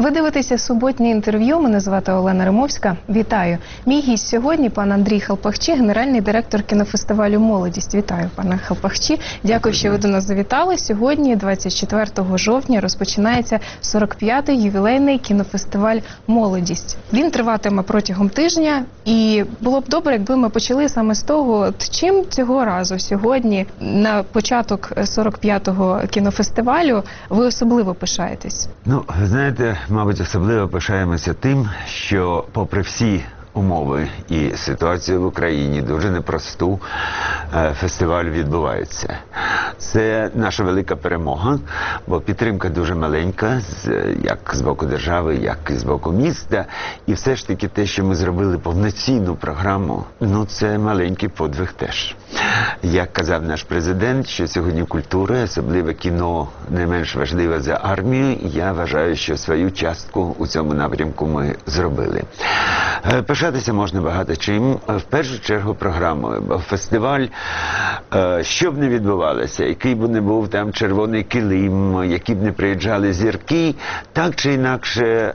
Ви дивитеся суботнє інтерв'ю. Мене звати Олена Римовська. Вітаю. Мій гість сьогодні – пан Андрій Халпахчі, генеральний директор кінофестивалю «Молодість». Вітаю, пане Халпахчі. Дякую, що ви до нас завітали. Сьогодні, 24 жовтня, розпочинається 45-й ювілейний кінофестиваль «Молодість». Він триватиме протягом тижня, і було б добре, якби ми почали саме з того, чим цього разу, сьогодні, на початок 45-го кінофестивалю, ви особливо пишаєтесь? Ну, ви знаєте, мабуть, особливо пишаємося тим, що попри всі умови і ситуацію в Україні, дуже непросту, фестиваль відбувається. Це наша велика перемога, бо підтримка дуже маленька, як з боку держави, як і з боку міста. І все ж таки те, що ми зробили повноцінну програму, ну це маленький подвиг теж. Як казав наш президент, що сьогодні культура, особливо кіно, не менш важлива за армію, я вважаю, що свою частку у цьому напрямку ми зробили. Пишатися можна багато чим. В першу чергу програмою, бо фестиваль, що б не відбувалося, який б не був там червоний килим, які б не приїжджали зірки, так чи інакше,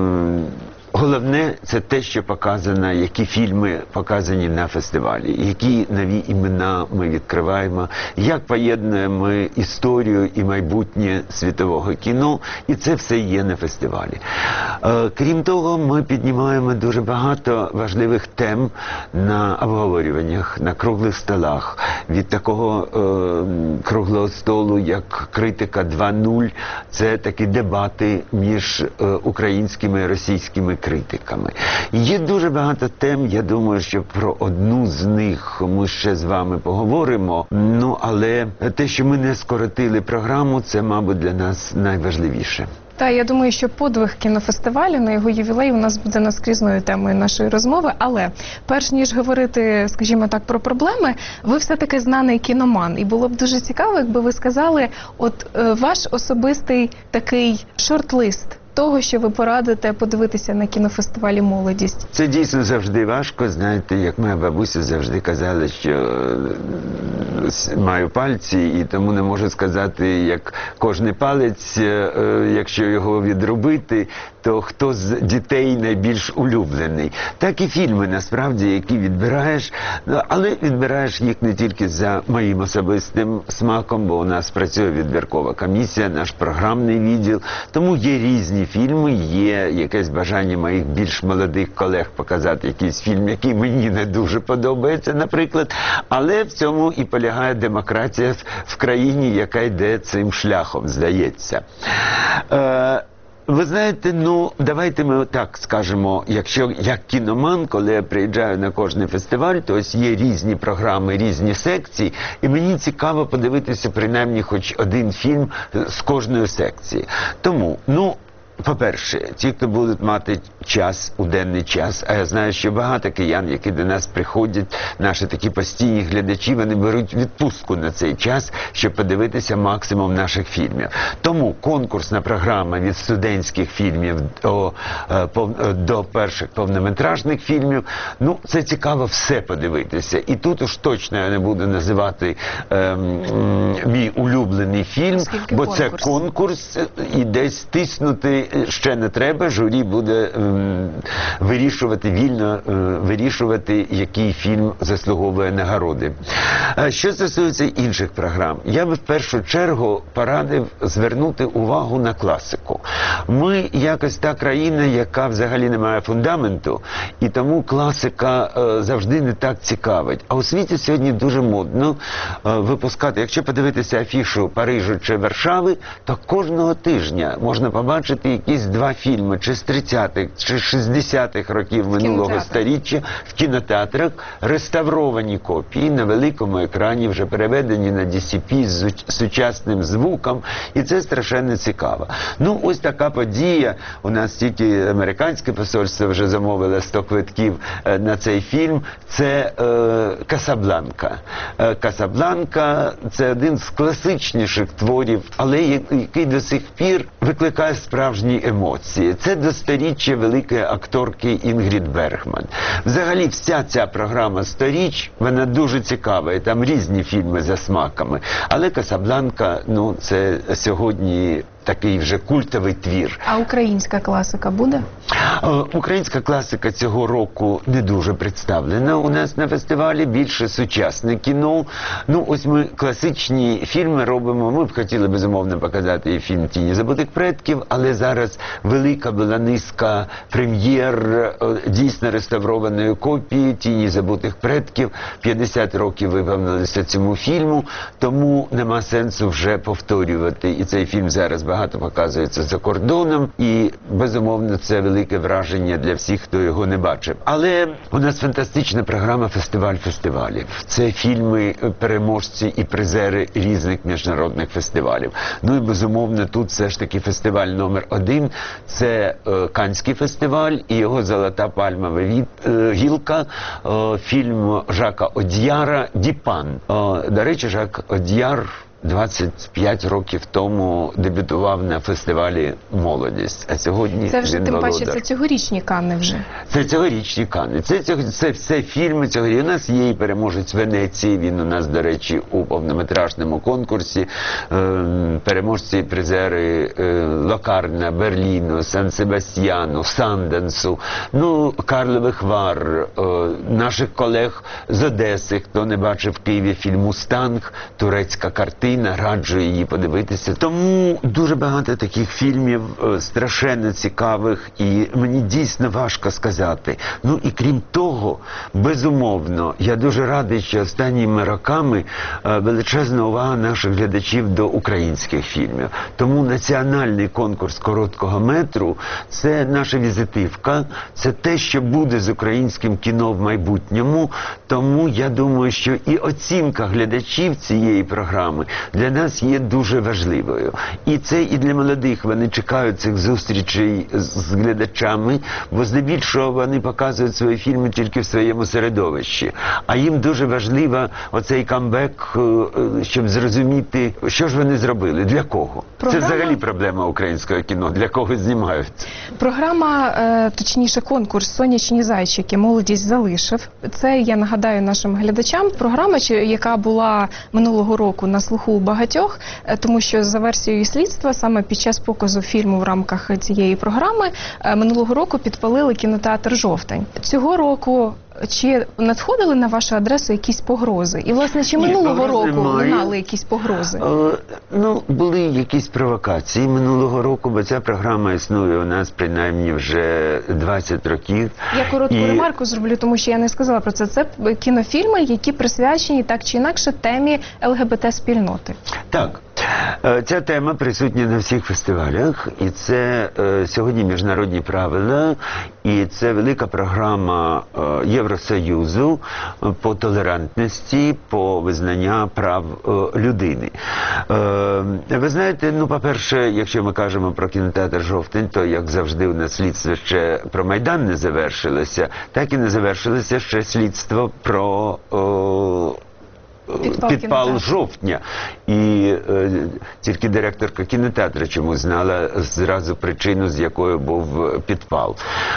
головне – це те, що показано, які фільми показані на фестивалі, які нові імена ми відкриваємо, як поєднуємо ми історію і майбутнє світового кіно, і це все є на фестивалі. Крім того, ми піднімаємо дуже багато важливих тем на обговорюваннях, на круглих столах. Від такого круглого столу, як «Критика 2.0», це такі дебати між українськими і російськими критиками. Є дуже багато тем, я думаю, що про одну з них ми ще з вами поговоримо, ну, але те, що ми не скоротили програму, це, мабуть, для нас найважливіше. Та, я думаю, що подвиг кінофестивалю на його ювілей у нас буде наскрізною темою нашої розмови, але перш ніж говорити, скажімо так, про проблеми, ви все-таки знаний кіноман, і було б дуже цікаво, якби ви сказали, от ваш особистий такий шорт-лист того, що ви порадите подивитися на кінофестивалі «Молодість». Це дійсно завжди важко. Знаєте, як моя бабуся завжди казала, що маю пальці, і тому не можу сказати, як кожний палець, якщо його відрубити, то хто з дітей найбільш улюблений. Так і фільми, насправді, які відбираєш, але відбираєш їх не тільки за моїм особистим смаком, бо у нас працює відбіркова комісія, наш програмний відділ, тому є різні фільми, є якесь бажання моїх більш молодих колег показати якийсь фільм, який мені не дуже подобається, наприклад, але в цьому і полягає демократія в країні, яка йде цим шляхом, здається. Ви знаєте, ну, давайте ми так скажемо, якщо як кіноман, коли я приїжджаю на кожний фестиваль, то ось є різні програми, різні секції, і мені цікаво подивитися принаймні хоч один фільм з кожної секції. Тому, ну, по-перше, ті, хто будуть мати час, у денний час, а я знаю, що багато киян, які до нас приходять, наші такі постійні глядачі, вони беруть відпустку на цей час, щоб подивитися максимум наших фільмів. Тому конкурсна програма від студентських фільмів до перших повнометражних фільмів, ну, це цікаво все подивитися. І тут уж точно я не буду називати мій улюблений фільм, бо це конкурс, і десь тиснути ще не треба, журі буде вирішувати, вільно вирішувати, який фільм заслуговує нагороди. Що стосується інших програм, я би в першу чергу порадив звернути увагу на класику. Ми якось та країна, яка взагалі не має фундаменту, і тому класика завжди не так цікавить. А у світі сьогодні дуже модно випускати, якщо подивитися афішу Парижу чи Варшави, то кожного тижня можна побачити якісь два фільми, чи з 30-х, чи 60-х років минулого сторіччя в кінотеатрах, реставровані копії на великому екрані, вже переведені на DCP з сучасним звуком, і це страшенно цікаво. Ну, ось така подія. У нас тільки американське посольство вже замовило 100 квитків на цей фільм. Це «Касабланка». «Касабланка» – це один з класичніших творів, але який до сих пір викликає справжні емоції. Це до сторіччя великої акторки Інгрід Бергман. Взагалі, вся ця програма «Сторіч», вона дуже цікава, і там різні фільми за смаками. Але «Касабланка», ну, це сьогодні такий вже культовий твір. А українська класика буде? Українська класика цього року не дуже представлена у нас на фестивалі, більше сучасне кіно. Ну, ось ми класичні фільми робимо. Ми б хотіли, безумовно, показати і фільм «Тіні забутих предків», але зараз велика була низка прем'єр дійсно реставрованої копії «Тіні забутих предків». 50 років виповнилося цьому фільму, тому нема сенсу вже повторювати. І цей фільм зараз багато показується за кордоном, і, безумовно, це велике враження для всіх, хто його не бачив. Але у нас фантастична програма «Фестиваль фестивалів». Це фільми переможці і призери різних міжнародних фестивалів. Ну і, безумовно, тут все ж таки фестиваль номер 1 – це Каннський фестиваль і його «Золота пальмова гілка», фільм Жака Одіяра «Діпан». До речі, Жак Одіяр 25 років тому дебютував на фестивалі «Молодість», а сьогодні це вже, він тим володар. паче, це цьогорічні Канни вже. Це цьогорічні Канни. Це все фільми цьогоріч. У нас є і переможець Венеції, він у нас, до речі, у повнометражному конкурсі. Переможці і призери Локарна, Берліну, Сан-Себастьяну, Санденсу, ну, Карлових Вар, наших колег з Одеси, хто не бачив в Києві фільм «Мустанг», турецька картина, раджу її подивитися. Тому дуже багато таких фільмів страшенно цікавих, і мені дійсно важко сказати. Ну і крім того, безумовно, я дуже радий, що останніми роками величезна увага наших глядачів до українських фільмів. Тому національний конкурс короткого метру – це наша візитивка, це те, що буде з українським кіно в майбутньому. Тому я думаю, що і оцінка глядачів цієї програми для нас є дуже важливою. І це і для молодих. Вони чекають цих зустрічей з глядачами, бо здебільшого вони показують свої фільми тільки в своєму середовищі. А їм дуже важливо оцей камбек, щоб зрозуміти, що ж вони зробили, для кого. Це взагалі проблема українського кіно, для кого знімають. Програма, точніше конкурс «Сонячні зайчики. Молодість залишив». Це, я нагадаю нашим глядачам, програма, яка була минулого року на слуху у багатьох, тому що за версією слідства, саме під час показу фільму в рамках цієї програми, минулого року підпалили кінотеатр «Жовтень». Цього року чи надходили на вашу адресу якісь погрози? І, власне, чи минулого року лунали якісь погрози? Ну, були якісь провокації минулого року, бо ця програма існує у нас принаймні вже 20 років. Я коротку ремарку зроблю, тому що я не сказала про це. Це кінофільми, які присвячені так чи інакше темі ЛГБТ-спільноти. Так. Ця тема присутня на всіх фестивалях, і це сьогодні міжнародні правила, і це велика програма Євросоюзу по толерантності, по визнання прав людини. Ви знаєте, ну, по-перше, якщо ми кажемо про кінотеатр «Жовтень», то, як завжди, у нас слідство ще про Майдан не завершилося, так і не завершилося ще слідство про підпал жовтня. І тільки директорка кінотеатру чомусь знала зразу причину, з якою був підпал.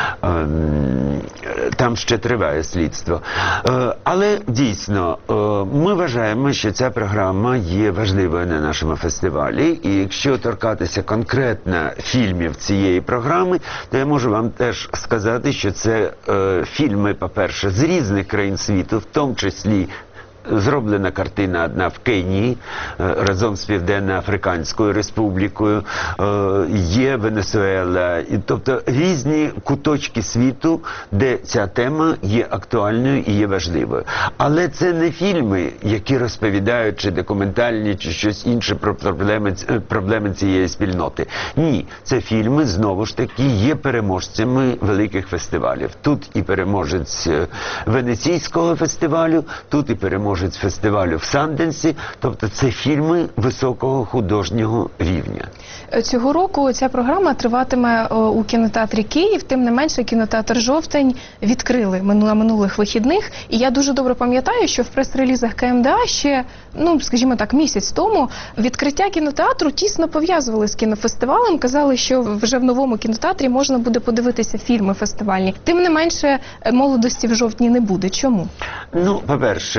Там ще триває слідство. Але дійсно, ми вважаємо, що ця програма є важливою на нашому фестивалі. І якщо торкатися конкретно фільмів цієї програми, то я можу вам теж сказати, що це фільми, по-перше, з різних країн світу, в тому числі зроблена картина одна в Кенії разом з Південно-Африканською Республікою, є Венесуела, тобто різні куточки світу, де ця тема є актуальною і є важливою. Але це не фільми, які розповідають, чи документальні, чи щось інше про проблеми цієї спільноти. Ні, це фільми, знову ж таки, є переможцями великих фестивалів. Тут і переможець Венеційського фестивалю, тут і переможець фестивалю в Санденсі, тобто це фільми високого художнього рівня. Цього року ця програма триватиме у кінотеатрі «Київ», тим не менше кінотеатр «Жовтень» відкрили на минулих вихідних, і я дуже добре пам'ятаю, що в прес-релізах КМДА ще, ну, скажімо так, місяць тому відкриття кінотеатру тісно пов'язували з кінофестивалем, казали, що вже в новому кінотеатрі можна буде подивитися фільми фестивальні. Тим не менше, молодості в жовтні не буде. Чому? Ну, по-перше,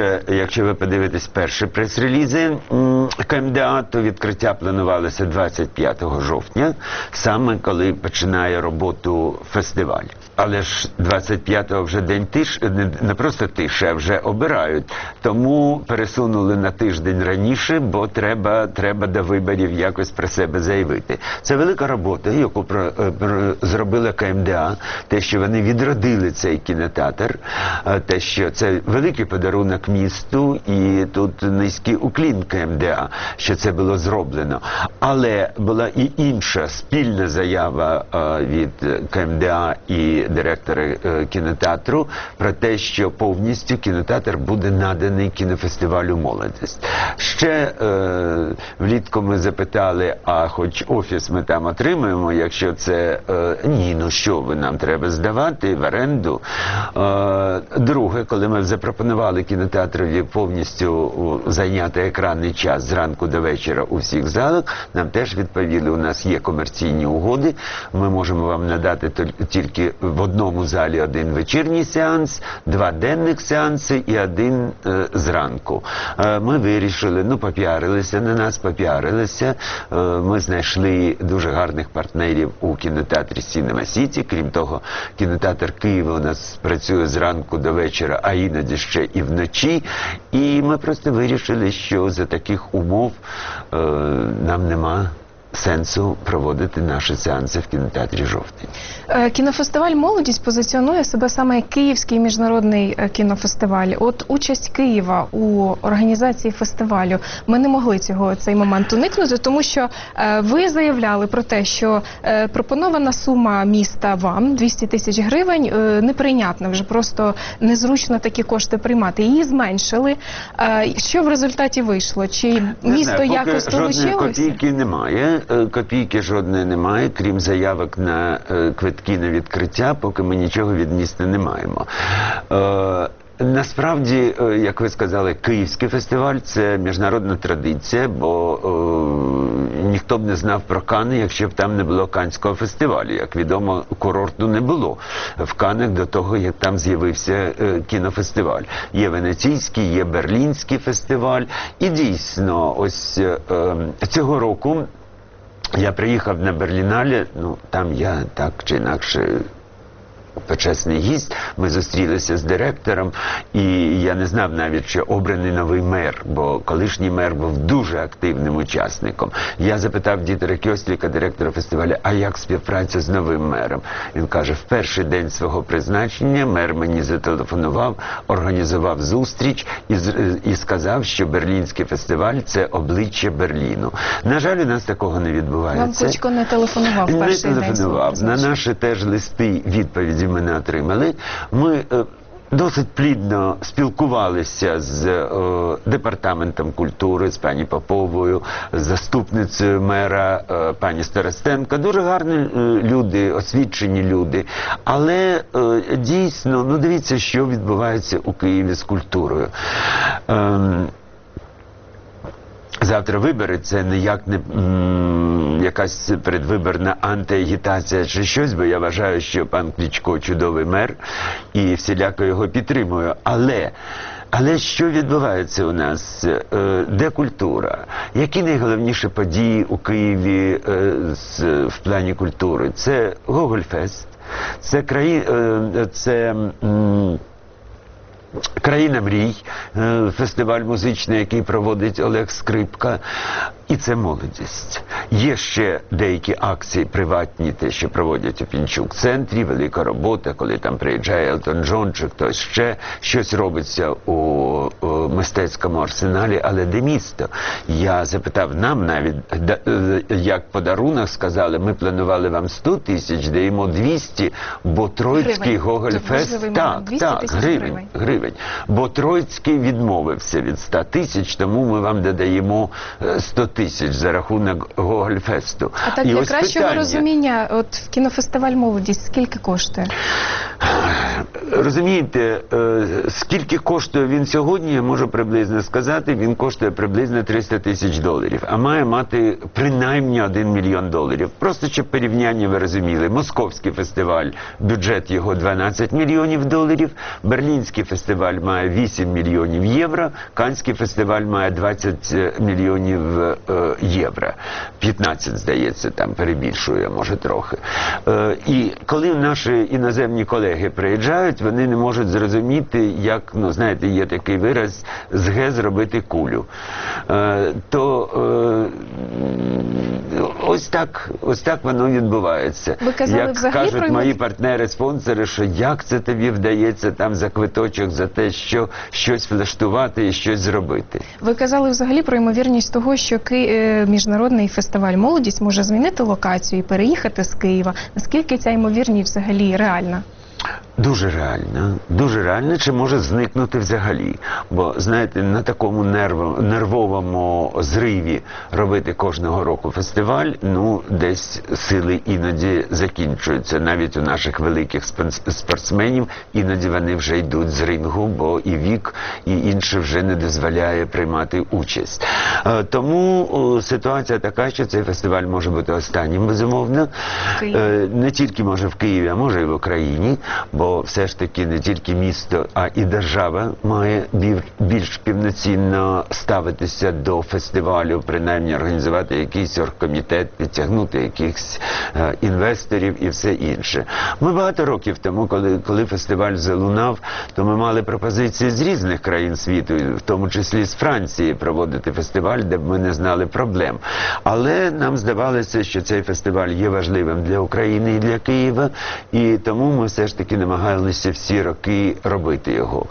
якщо ви подивитесь перші прес-релізи КМДА, то відкриття планувалося 25 жовтня, саме коли починає роботу фестиваль. Але ж 25-го вже день не просто тиші, а вже обирають. Тому пересунули на тиждень раніше, бо треба до виборів якось про себе заявити. Це велика робота, яку зробила КМДА, те, що вони відродили цей кінотеатр, те, що це великий подарунок місту, і тут низький уклін КМДА, що це було зроблено. Але була і інша спільна заява від КМДА і директора кінотеатру про те, що повністю кінотеатр буде наданий кінофестивалю «Молодість». Ще влітку ми запитали, а хоч офіс ми там отримаємо, якщо це ні, ну що ви, нам треба здавати в оренду. Друге, коли ми запропонували кінотеатрові повністю зайняти екранний час зранку до вечора у всіх залах, нам теж відповіли, у нас є комерційні угоди, ми можемо вам надати тільки в одному залі один вечірній сеанс, 2 денних сеанси і 1 зранку. Ми вирішили, попіарилися на нас, попіарилися. Ми знайшли дуже гарних партнерів у кінотеатрі Cinema City. Крім того, кінотеатр Києва у нас працює зранку до вечора, а іноді ще і вночі. І ми просто вирішили, що за таких умов нам нема сенсу проводити наші сеанси в кінотеатрі «Жовтень». Кінофестиваль «Молодість» позиціонує себе саме як Київський міжнародний кінофестиваль. От участь Києва у організації фестивалю, ми не могли цей момент уникнути, тому що ви заявляли про те, що пропонована сума міста вам, 200 тисяч гривень, неприйнятна, вже просто незручно такі кошти приймати. Її зменшили. Що в результаті вийшло? Чи місто якось долучилося? Жодної копійки немає. Копійки жодної немає, крім заявок на квитки на відкриття, поки ми нічого від міста не маємо. Насправді, як ви сказали, Київський фестиваль – це міжнародна традиція, бо ніхто б не знав про Канни, якщо б там не було Каннського фестивалю. Як відомо, курорту не було в Каннах до того, як там з'явився кінофестиваль. Є Венеційський, є Берлінський фестиваль. І дійсно, ось цього року я приїхав на Берлінале, там я так чи інакше почесний гість, ми зустрілися з директором, і я не знав навіть, що обраний новий мер, бо колишній мер був дуже активним учасником. Я запитав Дітера Кьосліка, директора фестивалю, а як співпраця з новим мером? Він каже, в перший день свого призначення мер мені зателефонував, організував зустріч і сказав, що Берлінський фестиваль – це обличчя Берліну. На жаль, у нас такого не відбувається. Вам Кличко не телефонував в перший день? Не телефонував. На наші теж листи відповіді ми не отримали. Ми досить плідно спілкувалися з департаментом культури, з пані Поповою, з заступницею мера пані Старостенко. Дуже гарні люди, освічені люди. Але дійсно, дивіться, що відбувається у Києві з культурою. Завтра вибори, це ніяк не якась передвиборна антиагітація чи щось, бо я вважаю, що пан Кличко чудовий мер і всіляко його підтримую. Але що відбувається у нас? Де культура? Які найголовніші події у Києві в плані культури? Це Гогольфест, це «Країна мрій», фестиваль музичний, який проводить Олег Скрипка. І це «Молодість». Є ще деякі акції приватні, те, що проводять у Пінчук-центрі, велика робота, коли там приїжджає Елтон Джон чи хтось ще, щось робиться у мистецькому арсеналі, але де місто? Я запитав, нам навіть, як подарунок сказали, ми планували вам 100 тисяч, даємо 200, бо Троїцький Гогольфест, гривень. Бо Троїцький відмовився від 100 тисяч, тому ми вам додаємо 100 тисяч за рахунок Гогольфесту. А так, для кращого розуміння, от кінофестиваль «Молодість» скільки коштує? Розумієте, скільки коштує він сьогодні, я можу приблизно сказати, він коштує приблизно $300 000, а має мати принаймні $1 мільйон. Просто щоб порівняння ви розуміли, Московський фестиваль, бюджет його $12 мільйонів, Берлінський фестиваль має 8 мільйонів євро, Каннський фестиваль має 20 мільйонів євро. 15, здається, там перебільшує, може трохи. І коли наші іноземні колеги приїжджають, вони не можуть зрозуміти, як, ну, знаєте, є такий вираз, з Г зробити кулю. Ось так воно відбувається. Ви казали, як взагалі кажуть мої партнери-спонсори, що як це тобі вдається там за квиточок, за те, що щось влаштувати і щось зробити. Ви казали взагалі про ймовірність того, що Міжнародний фестиваль «Молодість» може змінити локацію і переїхати з Києва. Наскільки ця ймовірність взагалі реальна? Дуже реально, чи може зникнути взагалі. Бо, знаєте, на такому нервовому зриві робити кожного року фестиваль, ну, десь сили іноді закінчуються. Навіть у наших великих спортсменів іноді вони вже йдуть з рингу, бо і вік, і інше вже не дозволяє приймати участь. Тому ситуація така, що цей фестиваль може бути останнім, безумовно. Не тільки може в Києві, а може і в Україні. Бо все ж таки не тільки місто, а і держава має більш повноцінно ставитися до фестивалю, принаймні організувати якийсь оргкомітет, підтягнути якихось інвесторів і все інше. Ми багато років тому, коли фестиваль залунав, то ми мали пропозиції з різних країн світу, в тому числі з Франції, проводити фестиваль, де б ми не знали проблем. Але нам здавалося, що цей фестиваль є важливим для України і для Києва, і тому ми все ж таки намагалися всі роки робити його.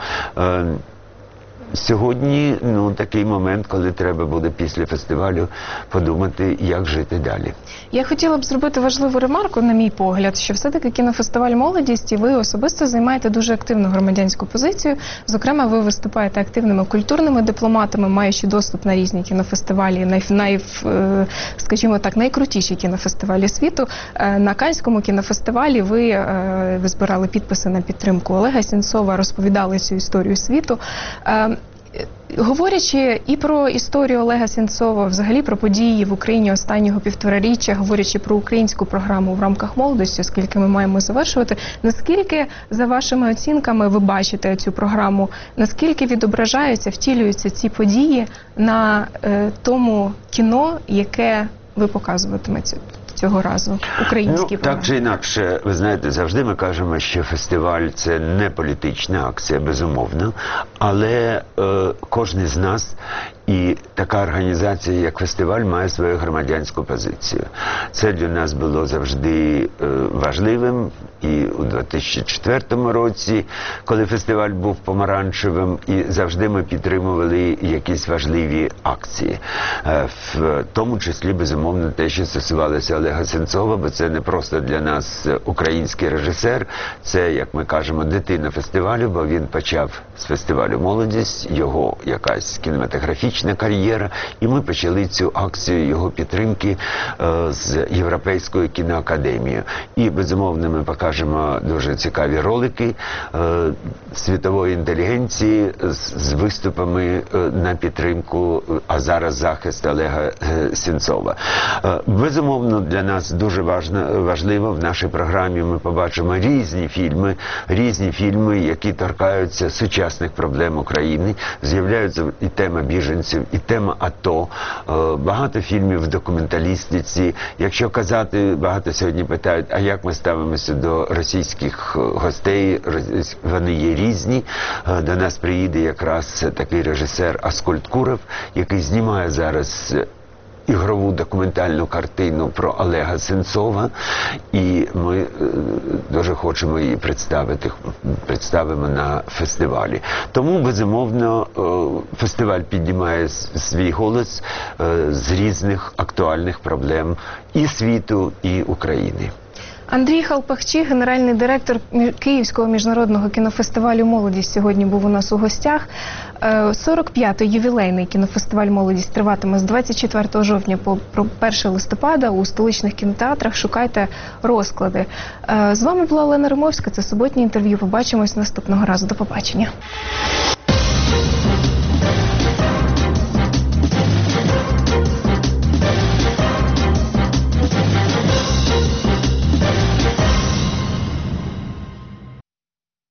Сьогодні, ну, такий момент, коли треба буде після фестивалю подумати, як жити далі. Я хотіла б зробити важливу ремарку, на мій погляд, що все-таки кінофестиваль «Молодість» і ви особисто займаєте дуже активну громадянську позицію. Зокрема, ви виступаєте активними культурними дипломатами, маючи доступ на різні кінофестивалі, скажімо так, найкрутіші кінофестивалі світу. На Каннському кінофестивалі ви збирали підписи на підтримку Олега Сенцова, розповідали цю історію світу. Говорячи і про історію Олега Сенцова, взагалі про події в Україні останнього півтораріччя, говорячи про українську програму в рамках «Молодості», оскільки ми маємо завершувати, наскільки, за вашими оцінками, ви бачите цю програму, наскільки відображаються, втілюються ці події на тому кіно, яке ви показуватимете цього разу, українські програми? Так чи інакше, ви знаєте, завжди ми кажемо, що фестиваль – це не політична акція, безумовно, але кожен з нас і така організація, як фестиваль, має свою громадянську позицію. Це для нас було завжди важливим. І у 2004 році, коли фестиваль був помаранчевим, і завжди ми підтримували якісь важливі акції. В тому числі, безумовно, те, що стосувалося Олега Сенцова, бо це не просто для нас український режисер, це, як ми кажемо, дитина фестивалю, бо він почав з фестивалю «Молодість», його якась кінематографічна кар'єра, і ми почали цю акцію його підтримки з Європейською кіноакадемією. І, безумовно, ми покажемо дуже цікаві ролики світової інтелігенції з виступами на підтримку, а зараз захист Олега Сенцова. Безумовно, для нас дуже важливо, в нашій програмі ми побачимо різні фільми, які торкаються сучасних проблем України. З'являються і тема біженців, і тема АТО, багато фільмів в документалістиці. Якщо казати, багато сьогодні питають, а як ми ставимося до російських гостей, вони є різні. До нас приїде якраз такий режисер Аскольд Куров, який знімає зараз ігрову документальну картину про Олега Сенцова, і ми дуже хочемо її представимо на фестивалі. Тому, безумовно, фестиваль піднімає свій голос з різних актуальних проблем і світу, і України. Андрій Халпахчі, генеральний директор Київського міжнародного кінофестивалю «Молодість», сьогодні був у нас у гостях. 45-й ювілейний кінофестиваль «Молодість» триватиме з 24 жовтня по 1 листопада у столичних кінотеатрах. Шукайте розклади. З вами була Олена Римовська. Це суботнє інтерв'ю. Побачимось наступного разу. До побачення.